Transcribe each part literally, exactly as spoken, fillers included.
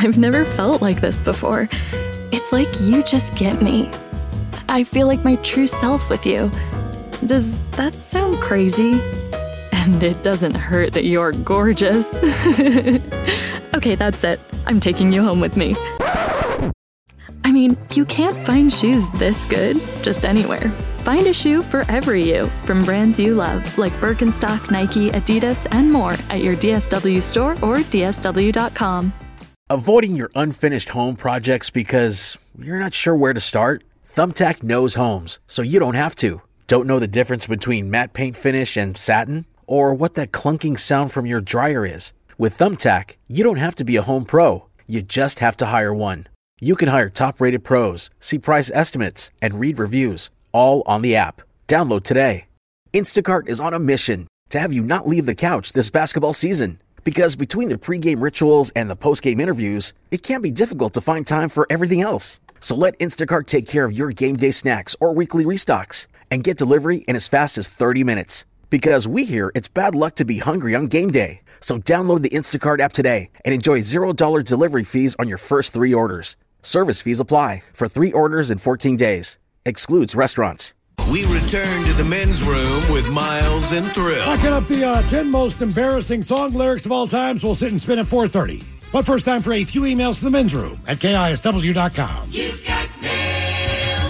I've never felt like this before. It's like you just get me. I feel like my true self with you. Does that sound crazy? And it doesn't hurt that you're gorgeous. Okay, that's it. I'm taking you home with me. I mean, you can't find shoes this good just anywhere. Find a shoe for every you from brands you love, like Birkenstock, Nike, Adidas, and more at your D S W store or D S W dot com. Avoiding your unfinished home projects because you're not sure where to start? Thumbtack knows homes, so you don't have to. Don't know the difference between matte paint finish and satin? Or what that clunking sound from your dryer is? With Thumbtack, you don't have to be a home pro. You just have to hire one. You can hire top-rated pros, see price estimates, and read reviews, all on the app. Download today. Instacart is on a mission to have you not leave the couch this basketball season. Because between the pregame rituals and the postgame interviews, it can be difficult to find time for everything else. So let Instacart take care of your game day snacks or weekly restocks and get delivery in as fast as thirty minutes. Because we hear it's bad luck to be hungry on game day. So download the Instacart app today and enjoy zero dollars delivery fees on your first three orders. Service fees apply for three orders in fourteen days. Excludes restaurants. We return to the men's room with Miles and Thrill. Locking up the uh, ten most embarrassing song lyrics of all time, so we'll sit and spin at four thirty. But first, time for a few emails to the men's room at K I S W dot com. You've got mail.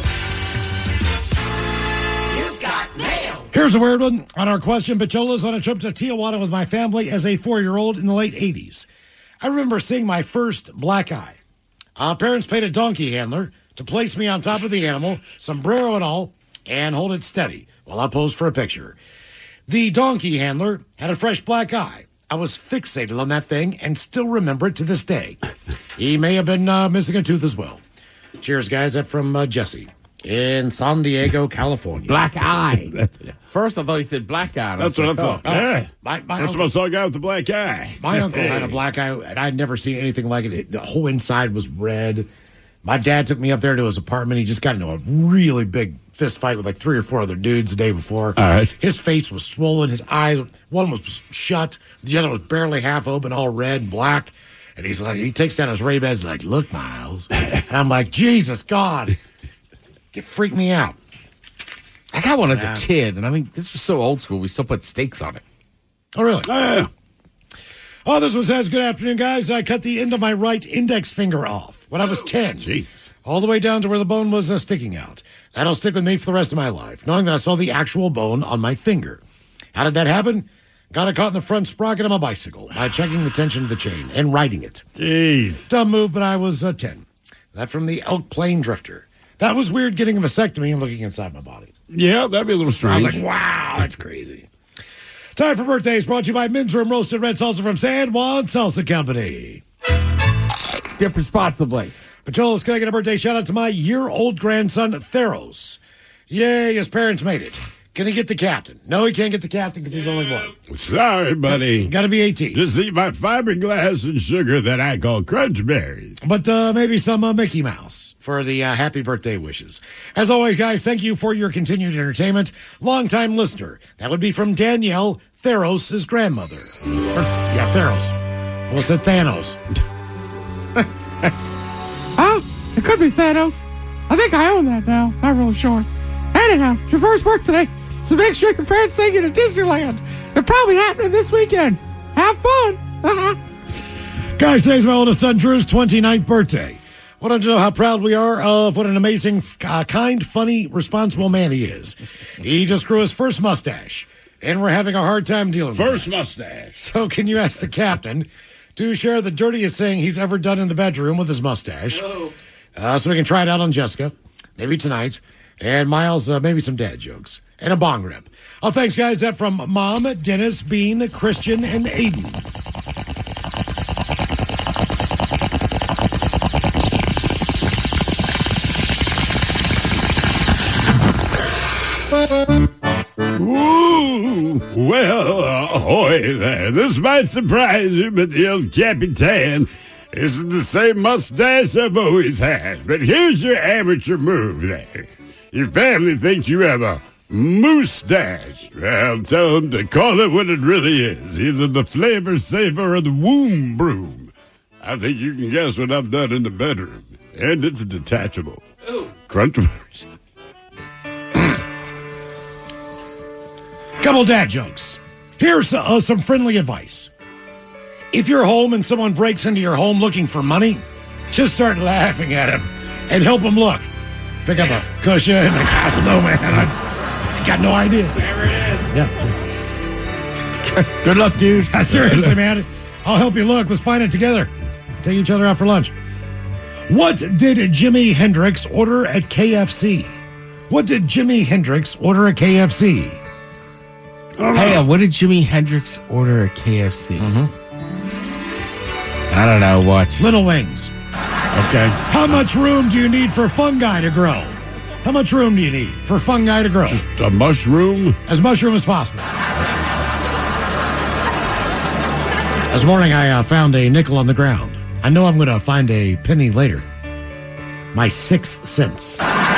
You've got mail. Here's a weird one. On our question, Pachola's on a trip to Tijuana with my family as a four-year-old in the late eighties. I remember seeing my first black eye. Our parents paid a donkey handler to place me on top of the animal, sombrero and all, and hold it steady while I posed for a picture. The donkey handler had a fresh black eye. I was fixated on that thing and still remember it to this day. He may have been uh, missing a tooth as well. Cheers, guys. That's from uh, Jesse in San Diego, California. Black eye. First, I thought he said black eye. That's what I thought. Oh, Yeah. My, my That's uncle, what I saw a guy with the black eye. my uncle had a black eye, and I'd never seen anything like it. The whole inside was red. My dad took me up there to his apartment. He just got into a really big fist fight with like three or four other dudes the day before. All right. His face was swollen. His eyes, one was shut. The other was barely half open, all red and black. And he's like, he takes down his Ray-Bans like, look, Miles. And I'm like, Jesus, God. It freaked me out. I got one as Yeah. a kid, and I mean, this was so old school, we still put stakes on it. Oh, really? Oh, yeah. Oh, this one says, good afternoon, guys. I cut the end of my right index finger off when I was ten. Jesus. All the way down to where the bone was uh, sticking out. That'll stick with me for the rest of my life, knowing that I saw the actual bone on my finger. How did that happen? Got it caught in the front sprocket of my bicycle by checking the tension of the chain and riding it. Jeez. Dumb move, but I was uh, ten. That from the Elk Plain Drifter. That was weird getting a vasectomy and looking inside my body. Yeah, that'd be a little I strange. was like, wow, that's crazy. Time for birthdays brought to you by Men's Room Roasted Red Salsa from San Juan Salsa Company. Dip responsibly. Pacholas, can I get a birthday shout out to my year-old grandson, Theros? Yay, his parents made it. Can he get the captain? No, he can't get the captain because he's only one. Sorry, buddy. Got to be eighteen. Just eat my fiberglass and sugar that I call crunch berries. But uh, maybe some uh, Mickey Mouse for the uh, happy birthday wishes. As always, guys, thank you for your continued entertainment. Longtime listener. That would be from Danielle, Theros' grandmother. Or, yeah, Theros. Almost said Thanos. Oh, it could be Thanos. I think I own that now. Not really sure. Anyhow, it's your first birthday, so make sure your parents take you to Disneyland. It's probably happening this weekend. Have fun. Uh-huh. Guys, today's my oldest son, Drew's twenty-ninth birthday. Wanted to know how proud we are of what an amazing, uh, kind, funny, responsible man he is. He just grew his first mustache, and we're having a hard time dealing with it. First mustache. So can you ask the captain to share the dirtiest thing he's ever done in the bedroom with his mustache? Uh, so we can try it out on Jessica, maybe tonight. And Miles, uh, maybe some dad jokes. And a bong rip. Oh, thanks, guys. That from Mom, Dennis, Bean, Christian, and Aiden. Ooh, well, ahoy there. This might surprise you, but the old Capitan isn't the same mustache I've always had. But here's your amateur move there. Your family thinks you have a moustache. Well, tell them to call it what it really is. Either the flavor saver or the womb broom. I think you can guess what I've done in the bedroom. And it's detachable. Ooh. Crunchworks. Couple dad jokes. Here's uh, some friendly advice. If you're home and someone breaks into your home looking for money, just start laughing at him and help him look. Pick up a cushion. I don't know, man. I got no idea. There it is. Yeah. Good luck, dude. Seriously, man. I'll help you look. Let's find it together. Take each other out for lunch. What did Jimi Hendrix order at K F C? What did Jimi Hendrix order at K F C? Hey, uh, what did Jimi Hendrix order at K F C? Mm-hmm. I don't know. What? Little wings. Okay. How much room do you need for fungi to grow? How much room do you need for fungi to grow? Just a mushroom? As mushroom as possible. This morning I uh, found a nickel on the ground. I know I'm going to find a penny later. My sixth sense.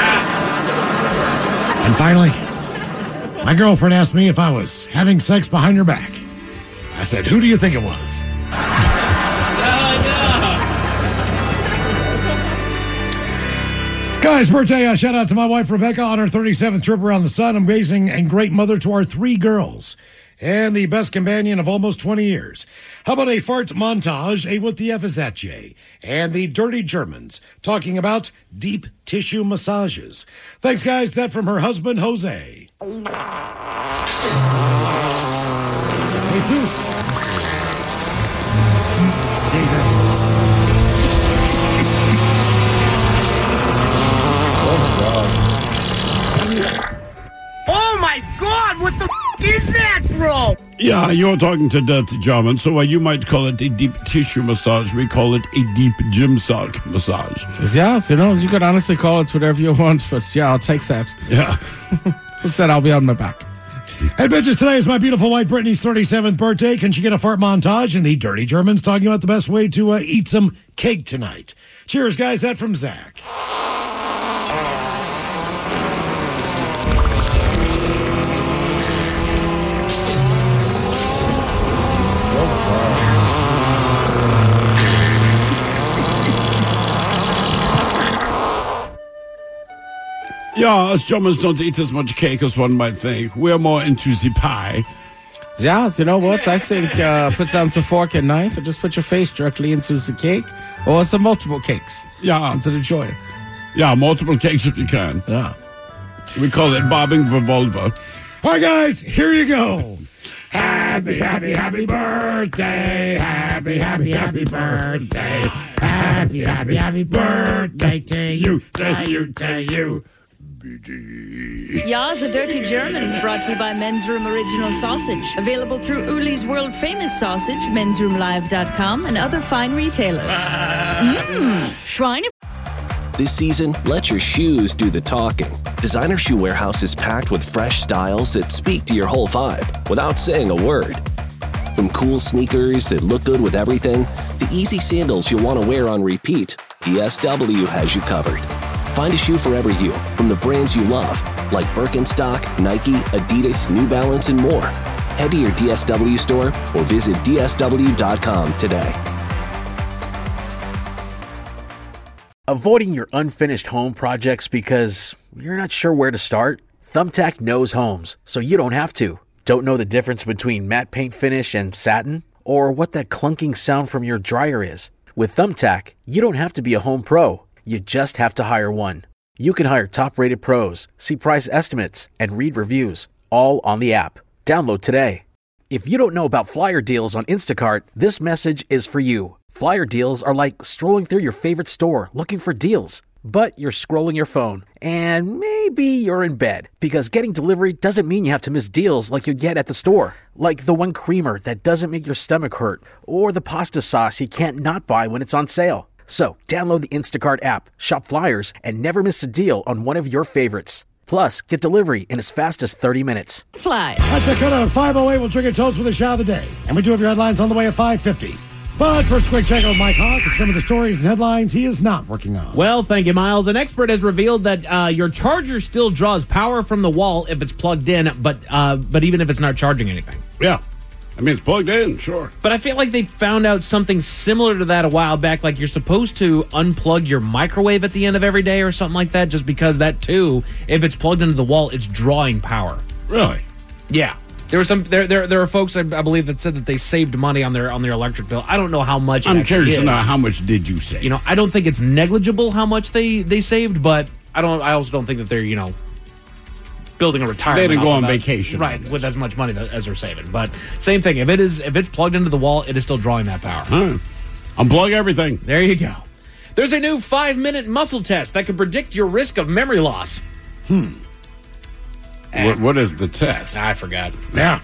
And finally, my girlfriend asked me if I was having sex behind her back. I said, who do you think it was? Guys, birthday uh, shout out to my wife Rebecca on her thirty-seventh trip around the sun. Amazing and great mother to our three girls. And the best companion of almost twenty years. How about a fart montage? A what the F is that, Jay? And the Dirty Germans talking about deep tissue massages. Thanks, guys. That from her husband, Jose. Jesus. Jesus. Oh my God! What the f- is that, bro? Yeah, you're talking to Dirty German, so uh, you might call it a deep tissue massage. We call it a deep gym sock massage. Yeah, you know, you could honestly call it whatever you want, but yeah, I'll take that. Yeah. Instead, I'll be on my back. Hey, bitches, today is my beautiful wife Brittany's thirty-seventh birthday. Can she get a fart montage? And the Dirty Germans talking about the best way to uh, eat some cake tonight. Cheers, guys. That from Zach. Yeah, us Germans don't eat as much cake as one might think. We're more into the pie. Yeah, you know what? I think uh, put down some fork and knife and just put your face directly into the cake or some multiple cakes. Yeah. Into the joy. Yeah, multiple cakes if you can. Yeah. We call it bobbing revolver. All right, guys, here you go. Happy, happy, happy birthday. Happy, happy, happy birthday. Happy, happy, happy birthday to you, to you, to you. Ya's a Dirty Germans brought to you by Men's Room Original Sausage. Available through Uli's World Famous Sausage, mens room live dot com, and other fine retailers. Mmm, Schweine. This season, let your shoes do the talking. Designer Shoe Warehouse is packed with fresh styles that speak to your whole vibe without saying a word. From cool sneakers that look good with everything, to easy sandals you'll want to wear on repeat, D S W has you covered. Find a shoe for every you from the brands you love, like Birkenstock, Nike, Adidas, New Balance, and more. Head to your D S W store or visit D S W dot com today. Avoiding your unfinished home projects because you're not sure where to start? Thumbtack knows homes, so you don't have to. Don't know the difference between matte paint finish and satin? Or what that clunking sound from your dryer is? With Thumbtack, you don't have to be a home pro. You just have to hire one. You can hire top-rated pros, see price estimates, and read reviews, all on the app. Download today. If you don't know about Flyer Deals on Instacart, this message is for you. Flyer Deals are like strolling through your favorite store looking for deals. But you're scrolling your phone, and maybe you're in bed, because getting delivery doesn't mean you have to miss deals like you'd get at the store. Like the one creamer that doesn't make your stomach hurt, or the pasta sauce you can't not buy when it's on sale. So, download the Instacart app, shop Flyers, and never miss a deal on one of your favorites. Plus, get delivery in as fast as thirty minutes. Fly. That's a cut out of five oh eight. We'll drink a toast with a shot of the day. And we do have your headlines on the way at five fifty. But first, a quick check with Mike Hawk and some of the stories and headlines he is not working on. Well, thank you, Miles. An expert has revealed that uh, your charger still draws power from the wall if it's plugged in, but uh, but even if it's not charging anything. Yeah. I mean, it's plugged in, sure. But I feel like they found out something similar to that a while back. Like you're supposed to unplug your microwave at the end of every day or something like that, just because that too, if it's plugged into the wall, it's drawing power. Really? Yeah. There were some there there there are folks I, I believe that said that they saved money on their on their electric bill. I don't know how much. I'm it actually curious is. to know how much did you save? You know, I don't think it's negligible how much they they saved, but I don't. I also don't think that they're you know building a retirement. They didn't go off on of that, vacation, right? With as much money that, as they're saving. But same thing. If it is if it's plugged into the wall, it is still drawing that power. All right. Unplug everything. There you go. There's a new five minute muscle test that can predict your risk of memory loss. Hmm. What, what is the test? I forgot. Yeah.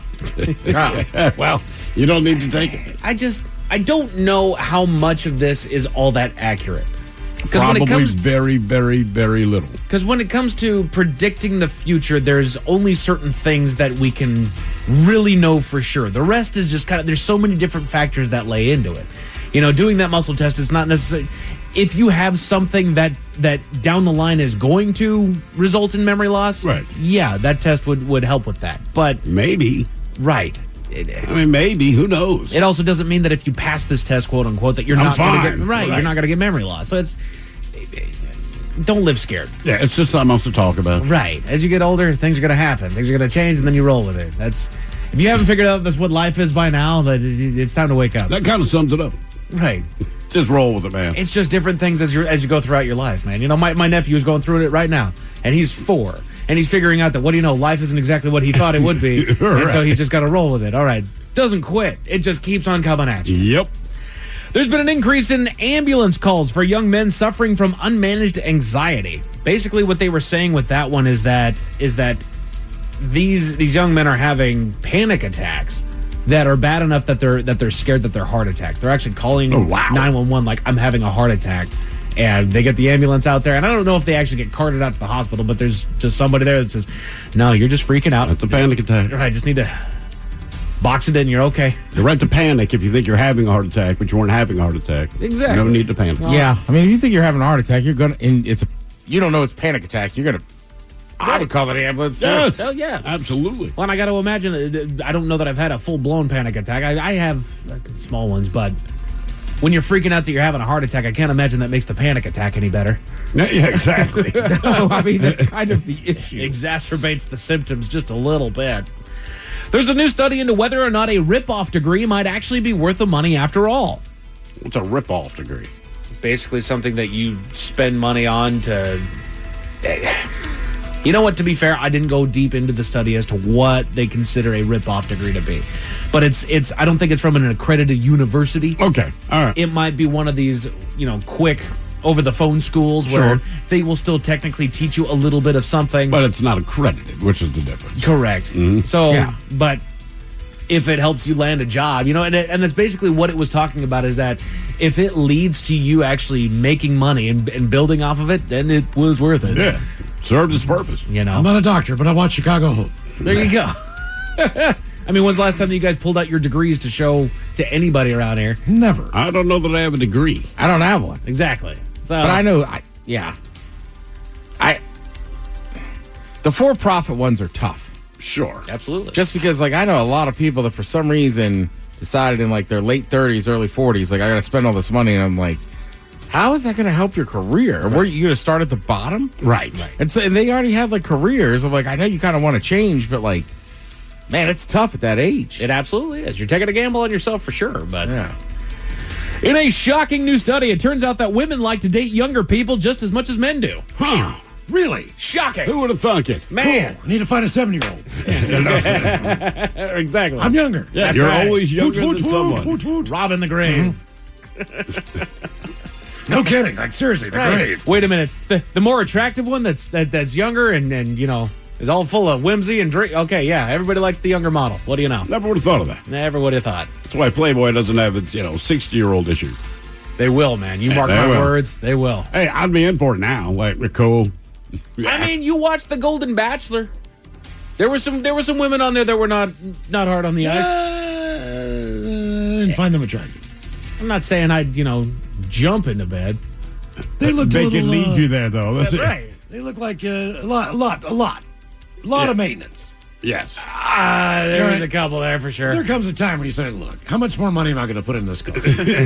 Well, you don't need to take it. I just I don't know how much of this is all that accurate. Because Probably when it comes very, very, very little. Because when it comes to predicting the future, there's only certain things that we can really know for sure. The rest is just kind of, there's so many different factors that lay into it. You know, doing that muscle test is not necessarily, if you have something that, that down the line is going to result in memory loss, right? Yeah, that test would, would help with that. But maybe. Right. I mean, maybe. Who knows? It also doesn't mean that if you pass this test, quote unquote, that you're I'm not going to fine. get right, Right. You're not going to get memory loss. So it's don't live scared. Yeah, it's just something else to talk about. Right. As you get older, things are going to happen. Things are going to change, and then you roll with it. That's if you haven't figured out that's what life is by now, that it- it's time to wake up. That kind of sums it up. Right. Just roll with it, man. It's just different things as you as you go throughout your life, man. You know, my my nephew is going through it right now, and he's four. And he's figuring out that, what do you know, life isn't exactly what he thought it would be. And so Right. he's just got to roll with it. All right. Doesn't quit. It just keeps on coming at you. Yep. There's been an increase in ambulance calls for young men suffering from unmanaged anxiety. Basically, what they were saying with that one is that is that these these young men are having panic attacks that are bad enough that they're that they're scared that they're heart attacks. They're actually calling Oh, wow. nine one one like, I'm having a heart attack. And they get the ambulance out there, and I don't know if they actually get carted out to the hospital, but there's just somebody there that says, no, you're just freaking out. It's a panic attack. I just need to box it in, you're okay. You're right to panic if you think you're having a heart attack, but you weren't having a heart attack. Exactly. No need to panic. Yeah, I mean, if you think you're having a heart attack, you're gonna, and it's a, you don't know it's panic attack. You're gonna, I would call it an ambulance. too. Yes. Hell yeah. Absolutely. Well, and I got to imagine, uh, I don't know that I've had a full-blown panic attack. I, I have uh, small ones, but when you're freaking out that you're having a heart attack, I can't imagine that makes the panic attack any better. Yeah, exactly. No, I mean, that's kind of the issue. Exacerbates the symptoms just a little bit. There's a new study into whether or not a rip-off degree might actually be worth the money after all. What's a rip-off degree? Basically something that you spend money on to... You know what, to be fair, I didn't go deep into the study as to what they consider a rip-off degree to be. But it's it's I don't think it's from an accredited university. Okay, all right. It might be one of these, you know, quick over-the-phone schools where Sure. they will still technically teach you a little bit of something. But it's not accredited, which is the difference. Correct. Mhm. So, Yeah. but if it helps you land a job, you know, and, it, and that's basically what it was talking about, is that if it leads to you actually making money and, and building off of it, then it was worth it. Yeah, served its purpose. You know? I'm not a doctor, but I watch Chicago Hope. There you go. I mean, when's the last time that you guys pulled out your degrees to show to anybody around here? Never. I don't know that I have a degree. I don't have one, Exactly. So, but I know. I yeah. I the for-profit ones are tough. Sure. Absolutely. Just because, like, I know a lot of people that for some reason decided in like their late thirties, early forties, like, I got to spend all this money, and I'm like, how is that going to help your career? Were you going to start at the bottom? Right. And so and they already have like careers. I'm like, I know you kind of want to change, but like, man, it's tough at that age. It absolutely is. You're taking a gamble on yourself for sure. But Yeah. in a shocking new study, it turns out that women like to date younger people just as much as men do. Huh. Really? Shocking. Who would have thunk it? Man. Cool. I need to find a seven-year-old. Exactly. I'm younger. Yeah, you're right. always younger Woot, than woot, someone. woot, woot. Rob in the grave. No kidding. Like, seriously, the Right. grave. Wait a minute. The, the more attractive one that's that, that's younger and, and, you know, is all full of whimsy and drink. Okay, yeah, everybody likes the younger model. What do you know? Never would have thought of that. Never would have thought. That's why Playboy doesn't have its, you know, sixty-year-old issue. They will, man. You Yeah, mark they my will. words. They will. Hey, I'd be in for it now. Like, we're cool. I mean, you watched The Golden Bachelor. There were some there were some women on there that were not not hard on the eyes. Uh, and find them attractive. I'm not saying I'd, you know, jump into bed. They look They a can little, lead uh, you there, though. That's it. Right. They look like uh, a lot, a lot, a lot, a lot Yeah. of maintenance. Yes. Ah, there Right. was a couple there for sure. There comes a time when you say, look, how much more money am I going to put in this car?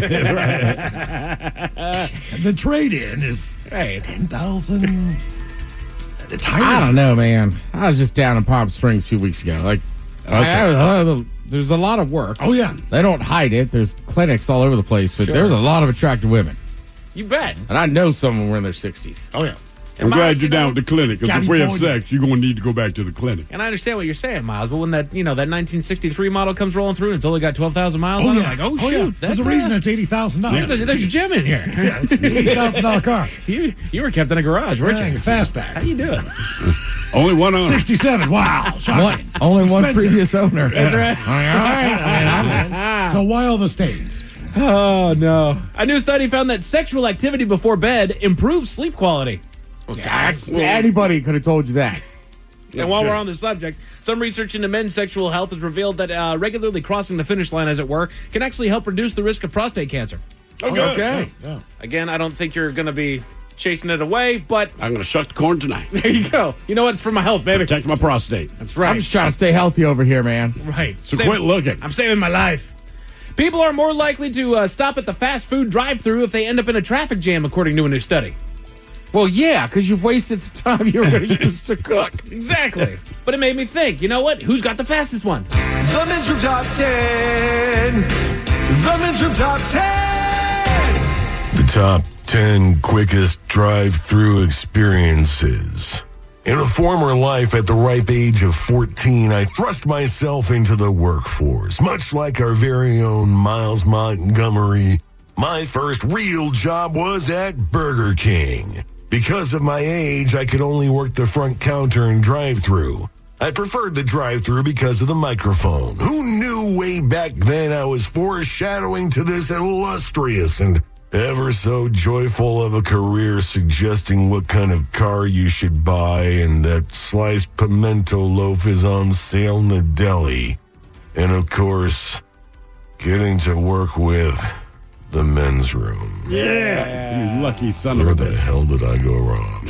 The trade-in is Right. ten thousand dollars. The tires. I don't know, man. I was just down in Palm Springs a few weeks ago. Like, I- I- there's a lot of work. Oh, yeah. They don't hide it. There's clinics all over the place, but Sure. there's a lot of attractive women. You bet. And I know some of them were in their sixties. Oh, yeah. I'm Miles, glad you you're know- down with the clinic, because if we have California. sex, you're going to need to go back to the clinic. And I understand what you're saying, Miles, but when that you know that nineteen sixty-three model comes rolling through and it's only got twelve thousand miles Oh, on yeah. it, like, oh, oh, shoot, yeah. that's There's a reason it's eighty thousand dollars. There's, a, there's a gem in here. Yeah, it's an eighty thousand dollars car. you, you were kept in a garage, weren't Yeah, you? fastback. How you doing? Only one owner. sixty-seven. Wow. Shocking. Only one Expensive. previous owner. That's right. All right. So why all the stains? Oh, no. A new study found that sexual activity before bed improves sleep quality. Anybody could have told you that. And while we're on the subject, some research into men's sexual health has revealed that uh, regularly crossing the finish line, as it were, can actually help reduce the risk of prostate cancer. Okay. Yeah. Again, I don't think you're going to be chasing it away, but I'm going to suck the corn tonight. there you go. You know what? It's for my health, baby. Protect my prostate. That's right. I'm just trying to stay healthy over here, man. right. So Save- quit looking. I'm saving my life. People are more likely to uh, stop at the fast food drive-thru if they end up in a traffic jam, according to a new study. Well, yeah, because you've wasted the time you were going to use to cook. Exactly. But it made me think, you know what? Who's got the fastest one? The Men's Room Top ten. The Men's Room Top ten. The top ten quickest drive-through experiences. In a former life at the ripe age of fourteen, I thrust myself into the workforce. Much like our very own Miles Montgomery, my first real job was at Burger King. Because of my age, I could only work the front counter and drive-through. I preferred the drive-through because of the microphone. Who knew way back then I was foreshadowing to this illustrious and ever so joyful of a career, suggesting what kind of car you should buy and that sliced pimento loaf is on sale in the deli. And of course, getting to work with the men's room. Yeah. You lucky son Where of a the bitch. hell did I go wrong?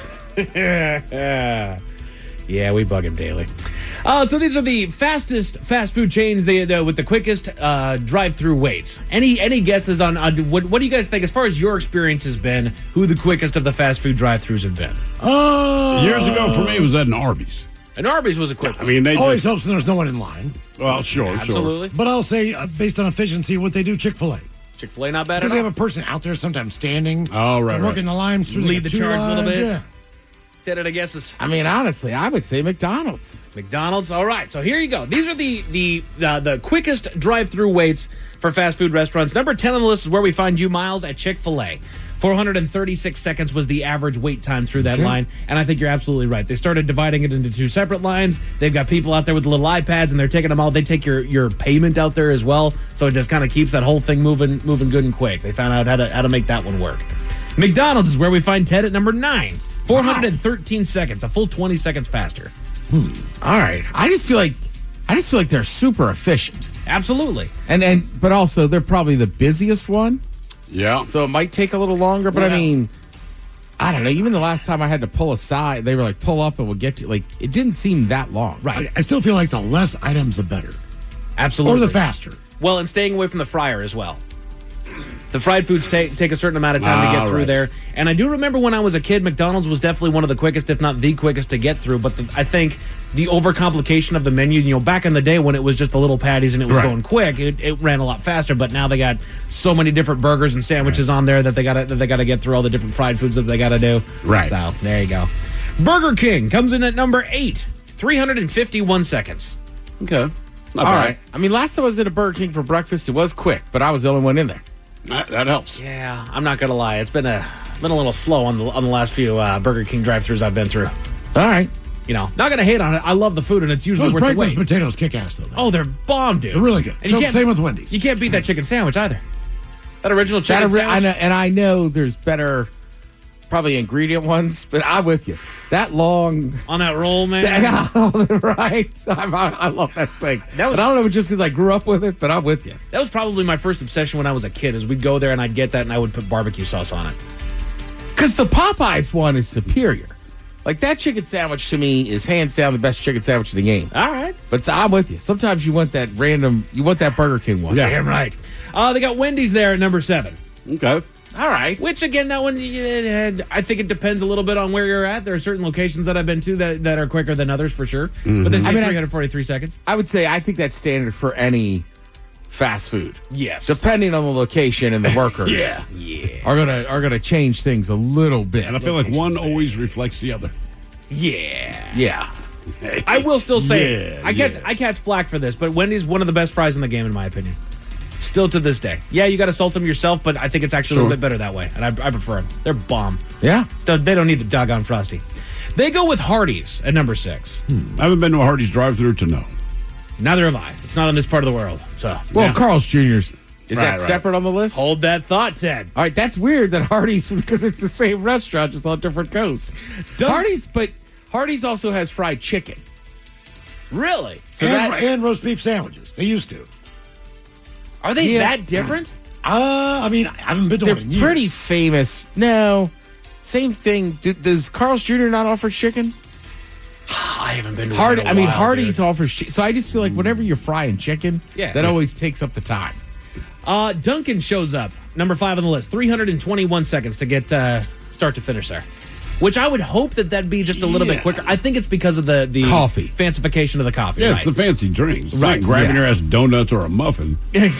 Yeah, we bug him daily. Uh, so these are the fastest fast food chains they, the, with the quickest uh, drive-through waits. Any any guesses on, on what, what do you guys think, as far as your experience has been, who the quickest of the fast food drive-throughs have been? Oh. Years ago, for me, it was at an Arby's. And Arby's was a quick I one. mean, they Always just... helps when there's no one in line. Well, sure, Absolutely. But I'll say, uh, based on efficiency, what they do Chick-fil-A. Chick-fil-A not bad Because at they all. have a person out there, sometimes standing. Oh, right, and right. working the lines through Lead the the two charge a little lines, bit. Yeah. Ten of the guesses. I mean, honestly, I would say McDonald's. McDonald's. All right, so here you go. These are the the uh, the quickest drive-through waits for fast food restaurants. Number ten on the list is where we find you, Miles, at Chick-fil-A. four hundred thirty-six seconds was the average wait time through that Okay. line, and I think you're absolutely right. They started dividing it into two separate lines. They've got people out there with the little iPads, and they're taking them all. They take your, your payment out there as well, so it just kind of keeps that whole thing moving moving good and quick. They found out how to how to make that one work. McDonald's is where we find Ted at number nine. four hundred thirteen seconds, a full twenty seconds faster. All right. I just feel like I just feel like they're super efficient. Absolutely. And and but also they're probably the busiest one. Yeah. So it might take a little longer, but I Yeah. mean, I don't know. Even the last time I had to pull aside, they were like, pull up and we'll get to, like, it didn't seem that long. Right. I, I still feel like the less items, the better. Absolutely. Or the faster. Well, and staying away from the fryer as well. The fried foods take take a certain amount of time to get Ah, through right. there. And I do remember when I was a kid, McDonald's was definitely one of the quickest, if not the quickest, to get through. But the, I think the overcomplication of the menu, you know, back in the day when it was just the little patties and it was Right. going quick, it, it ran a lot faster. But now they got so many different burgers and sandwiches on there that they got that they got to get through all the different fried foods that they got to do. Right. So there you go. Burger King comes in at number eight, three hundred fifty-one seconds. Okay. Not All bad. right. I mean, last time I was at a Burger King for breakfast, it was quick, but I was the only one in there. That, that helps. Yeah, I'm not gonna lie. It's been a been a little slow on the on the last few uh, Burger King drive-thrus I've been through. All right. You know, not gonna hate on it. I love the food, and it's usually Those worth the breakfast wait. potatoes kick ass, though. Oh, they're bomb, dude. They're really good. And So, you can't- same with Wendy's. You can't beat that chicken sandwich either. That original That chicken are re- I sandwich. know, and I know there's better, probably ingredient ones, but I'm with you. That long, on that roll, man. right? I, I, I love that thing. That was- but I don't know if it's just because I grew up with it, but I'm with you. That was probably my first obsession when I was a kid. Is we'd go there and I'd get that and I would put barbecue sauce on it. Because the Popeyes one is superior. Like, that chicken sandwich to me is hands down the best chicken sandwich in the game. All right. But I'm with you. Sometimes you want that random, you want that Burger King one. Yeah, damn right. Uh, they got Wendy's there at number seven. Okay. All right. Which, again, that one, yeah, I think it depends a little bit on where you're at. There are certain locations that I've been to that, that are quicker than others, for sure. Mm-hmm. But they say I mean, three hundred forty-three seconds. I would say I think that's standard for any fast food. Yes. Depending on the location and the workers. Yeah. Yeah. Are gonna are gonna change things a little bit. And I feel like one always reflects the other. Yeah. Yeah. I will still say, Yeah, I catch yeah. I catch flack for this, but Wendy's one of the best fries in the game, in my opinion. Still to this day. Yeah, you got to salt them yourself, but I think it's actually a Sure. little bit better that way, and I, I prefer them. They're bomb. Yeah. They they don't need the doggone Frosty. They go with Hardee's at number six. I haven't been to a Hardee's drive-thru to know. Neither have I. It's not in this part of the world. So, Well, yeah. Carl's Junior's is Right, that right. separate on the list? Hold that thought, Ted. All right, that's weird that Hardee's because it's the same restaurant just on different coasts. Don't- Hardee's, but Hardee's also has fried chicken. Really? So and, that, and roast beef sandwiches. They used to. Are they Yeah. that different? Uh, I mean, I haven't been to they're one in years. pretty famous. No, same thing. D- does Carl's Junior not offer chicken? I haven't been to Hard, one in a I mean, while, Hardee's dude. offers chicken. So I just feel like whenever you're frying chicken, Yeah. that always takes up the time. Uh, Duncan shows up, number five on the list. three hundred twenty-one seconds to get uh, start to finish there. Which I would hope that that'd be just a little Yeah. bit quicker. I think it's because of the, the Coffee. fancification of the coffee. Yeah, right. it's the fancy drinks. It's Right, not grabbing yeah. your ass donuts or a muffin.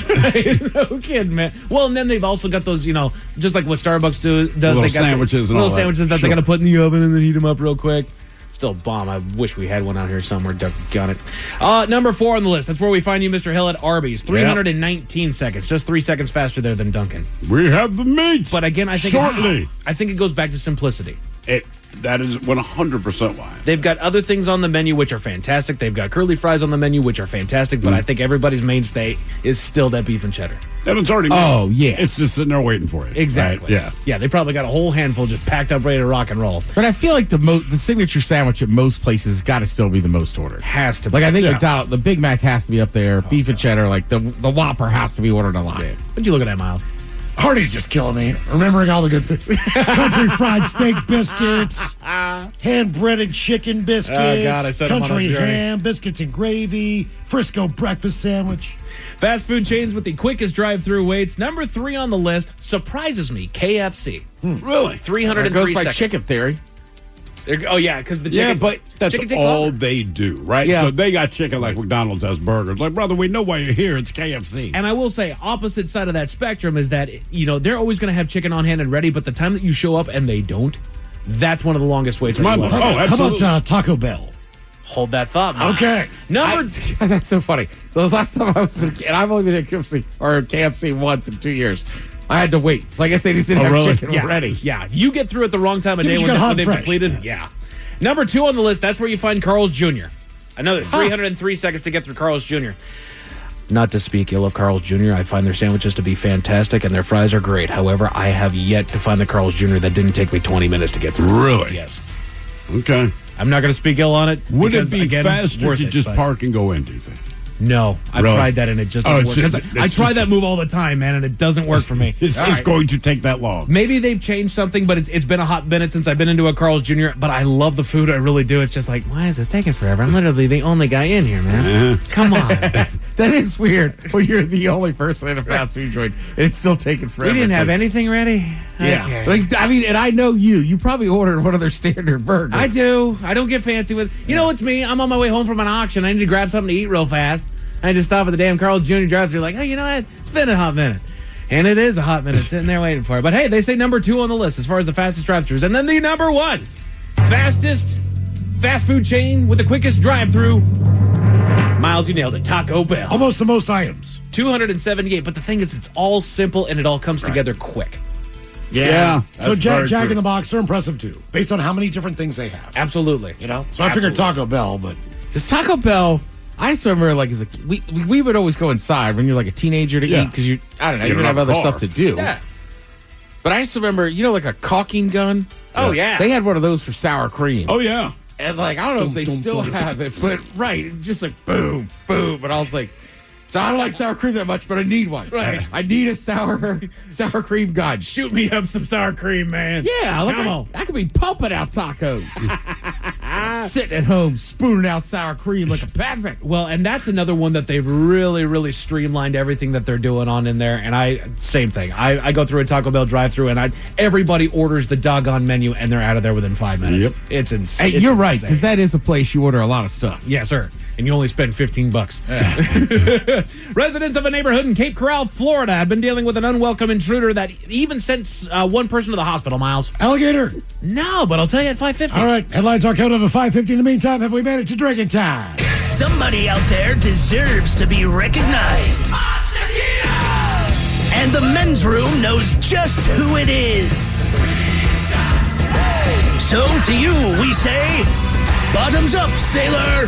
no kidding, man. Well, and then they've also got those, you know, just like what Starbucks do, does. Little they got sandwiches the, and all little that. sandwiches that Sure. they're gonna put in the oven and then heat them up real quick. Still bomb. I wish we had one out here somewhere. Doggone it. Uh, number four on the list. That's where we find you, Mister Hill, at Arby's. three hundred nineteen seconds. Just three seconds faster there than Duncan. We have the meat. But again, I think shortly. I think it goes back to simplicity. It that is one hundred percent why. They've got other things on the menu which are fantastic. They've got curly fries on the menu which are fantastic. But I think everybody's mainstay is still that beef and cheddar. And it's already made. Oh, yeah. It's just sitting there waiting for you. Exactly. Right? Yeah. Yeah. They probably got a whole handful just packed up, ready to rock and roll. But I feel like the mo- the signature sandwich at most places got to still be the most ordered. Has to be. Like I think Yeah. McDonald's, the Big Mac has to be up there. Beef and cheddar, like the the Whopper has to be ordered a lot. What'd you look at that, Miles? Hardee's just killing me. Remembering all the good food. Country fried steak biscuits, hand breaded chicken biscuits, Oh, God, I set 'em on a country journey. ham, biscuits and gravy, Frisco breakfast sandwich. Fast food chains with the quickest drive-through waits. Number three on the list surprises me. K F C. Really? three There hundred goes three my seconds. chicken theory. They're- Oh yeah, because the chicken. Yeah, but that's chicken takes all longer. they do, right? Yeah. So they got chicken like McDonald's has burgers. Like, brother, we know why you're here. It's K F C. And I will say, opposite side of that spectrum is that, you know, they're always going to have chicken on hand and ready, but the time that you show up and they don't, that's one of the longest waits. It's my that you'll luck. ever Oh, have. How about absolutely. uh, Taco Bell? Hold that thought, Miles. Okay. Number I- that's so funny. So this last time I was in, and I've only been at K F C or K F C once in two years. I had to wait. So I guess they just didn't Oh, have really? chicken yeah, ready. Yeah, you get through at the wrong time of Yeah, day but you when, got they, hot when they've fresh. completed. Yeah. Number two on the list, that's where you find Carl's Junior Another three hundred three seconds to get through Carl's Junior Not to speak ill of Carl's Junior I find their sandwiches to be fantastic and their fries are great. However, I have yet to find the Carl's Junior that didn't take me twenty minutes to get through. Really? Yes. Okay. I'm not going to speak ill on it. Would because, it be again, faster worth to it, just but- park and go in, do you think? No, I've Really? tried that and it just Oh, doesn't it's work. 'Cause just- I it's try just- that move all the time, man, and it doesn't work for me. It's All just right. going to take that long. Maybe they've changed something, but it's, it's been a hot minute since I've been into a Carl's Junior But I love the food, I really do. It's just like, why is this taking forever? I'm literally the only guy in here, man. Come on. That is weird when you're the only person in a fast food joint and it's still taking We forever. didn't It's have like, anything ready. Yeah. Okay. Like, I mean, and I know you. You probably ordered one of their standard burgers. I do. I don't get fancy with. You know, it's me. I'm on my way home from an auction. I need to grab something to eat real fast. I just stop at the damn Carl's Junior drive-thru. Like, oh, you know what? It's been a hot minute, and it is a hot minute sitting there waiting for it. But hey, they say number two on the list as far as the fastest drive-thrus, and then the number one fastest fast food chain with the quickest drive-thru. Miles, you nailed it. Taco Bell. Almost the most items. two hundred seventy-eight. But the thing is, it's all simple and it all comes together quick. Yeah. So that's Jack, very Jack true. in the Box are impressive too, based on how many different things they have. Absolutely. You know, so I figured Taco Bell, but This Taco Bell, I just remember like as a we we, we would always go inside when you're like a teenager to Yeah. eat because you I don't know You you don't don't have have a other car. stuff to do. Yeah. But I just remember you know like a caulking gun. Oh, yeah. They had one of those for sour cream. Oh, yeah. And like I don't know if they Dum, dum, still dum. have it, but right, just like boom, boom. But I was like, So I don't like sour cream that much, but I need one. Right. I need a sour sour cream gun. Shoot me up some sour cream, man. Yeah, look, Come I, on. I could be pumping out tacos. Sitting at home, spooning out sour cream like a peasant. Well, and that's another one that they've really, really streamlined everything that they're doing on in there. And I, same thing. I, I go through a Taco Bell drive-thru, and I everybody orders the doggone menu, and they're out of there within five minutes. Yep. It's insane. Hey, you're right, because that is a place you order a lot of stuff. Yes, sir. And you only spend fifteen bucks. Residents of a neighborhood in Cape Coral, Florida, have been dealing with an unwelcome intruder that even sent uh, one person to the hospital, Miles. Alligator. No, but I'll tell you at five fifty. All right, headlines are coming up at five fifty. In the meantime, have we made it to drinking time? Somebody out there deserves to be recognized. And the men's room knows just who it is. So to you, we say, bottoms up, sailor.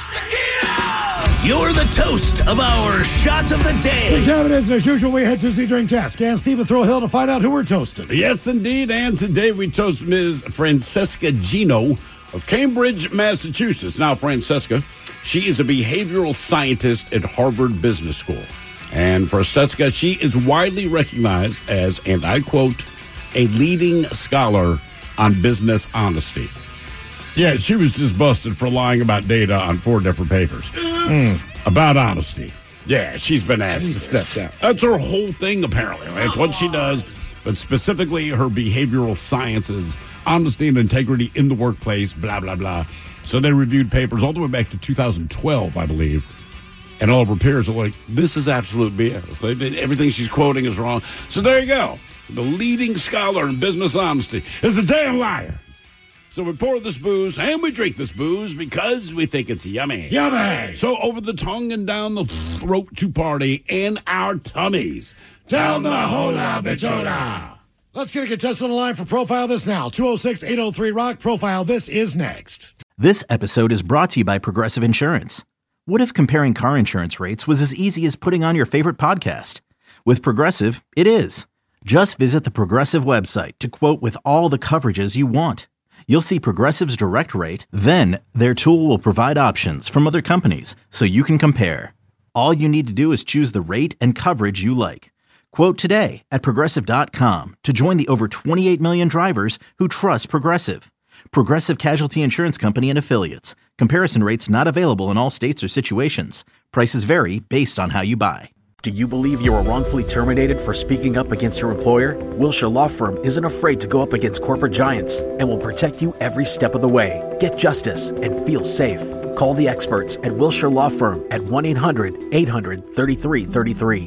You're the toast of our shot of the day. Good time it is, and as usual, we head to the drink test. And Stephen Thrill Hill to find out who we're toasting. Yes, indeed. And today we toast Miz Francesca Gino of Cambridge, Massachusetts. Now, Francesca, she is a behavioral scientist at Harvard Business School. And Francesca, she is widely recognized as, and I quote, a leading scholar on business honesty. Yeah, she was just busted for lying about data on four different papers mm. about honesty. Yeah, she's been asked Jesus. to step down. That's her whole thing, apparently. That's what she does, but specifically her behavioral sciences, honesty and integrity in the workplace, blah, blah, blah. So they reviewed papers all the way back to two thousand twelve, I believe, and all of her peers are like, this is absolute B S. Everything she's quoting is wrong. So there you go. The leading scholar in business honesty is a damn liar. So we pour this booze, and we drink this booze because we think it's yummy. Yummy! So over the tongue and down the throat to party in our tummies. Down the hola bichola. Let's get a contestant on the line for Profile This now. two oh six, eight oh three, rock. Profile This is next. This episode is brought to you by Progressive Insurance. What if comparing car insurance rates was as easy as putting on your favorite podcast? With Progressive, it is. Just visit the Progressive website to quote with all the coverages you want. You'll see Progressive's direct rate, then their tool will provide options from other companies so you can compare. All you need to do is choose the rate and coverage you like. Quote today at Progressive dot com to join the over twenty-eight million drivers who trust Progressive. Progressive Casualty Insurance Company and Affiliates. Comparison rates not available in all states or situations. Prices vary based on how you buy. Do you believe you were wrongfully terminated for speaking up against your employer? Wilshire Law Firm isn't afraid to go up against corporate giants and will protect you every step of the way. Get justice and feel safe. Call the experts at Wilshire Law Firm at one eight hundred, eight hundred, thirty-three thirty-three.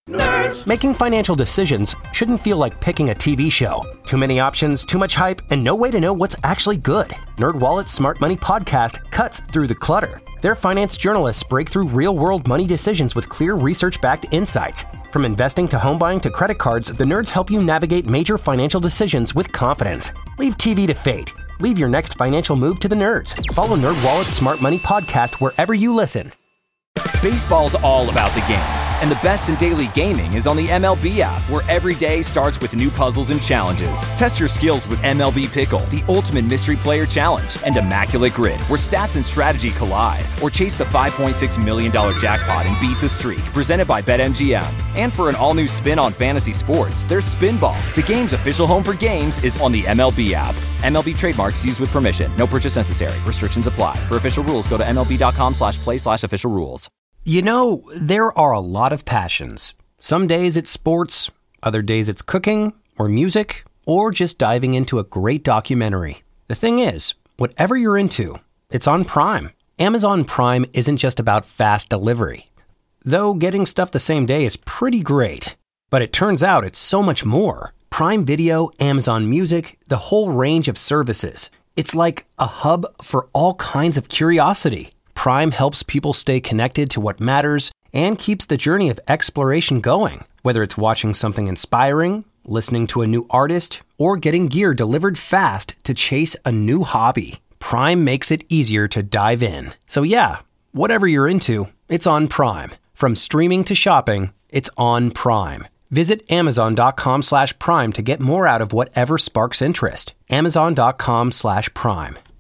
Making financial decisions shouldn't feel like picking a T V show. Too many options, too much hype, and no way to know what's actually good. NerdWallet's Smart Money Podcast cuts through the clutter. Their finance journalists break through real-world money decisions with clear research-backed insights. From investing to home buying to credit cards, the nerds help you navigate major financial decisions with confidence. Leave T V to fate. Leave your next financial move to the nerds. Follow NerdWallet's Smart Money Podcast wherever you listen. Baseball's all about the games, and the best in daily gaming is on the M L B app, where every day starts with new puzzles and challenges. Test your skills with M L B Pickle, the ultimate mystery player challenge, and Immaculate Grid, where stats and strategy collide. Or chase the five point six million dollars jackpot and beat the streak, presented by BetMGM. And for an all-new spin on fantasy sports, there's Spinball. The game's official home for games is on the M L B app. M L B trademarks used with permission. No purchase necessary. Restrictions apply. For official rules, go to MLB.com slash play slash official rules. You know, there are a lot of passions. Some days it's sports, other days it's cooking, or music, or just diving into a great documentary. The thing is, whatever you're into, it's on Prime. Amazon Prime isn't just about fast delivery. Though getting stuff the same day is pretty great. But it turns out it's so much more. Prime Video, Amazon Music, the whole range of services. It's like a hub for all kinds of curiosity. Prime helps people stay connected to what matters and keeps the journey of exploration going. Whether it's watching something inspiring, listening to a new artist, or getting gear delivered fast to chase a new hobby, Prime makes it easier to dive in. So yeah, whatever you're into, it's on Prime. From streaming to shopping, it's on Prime. Visit Amazon.com slash Prime to get more out of whatever sparks interest. Amazon.com slash Prime.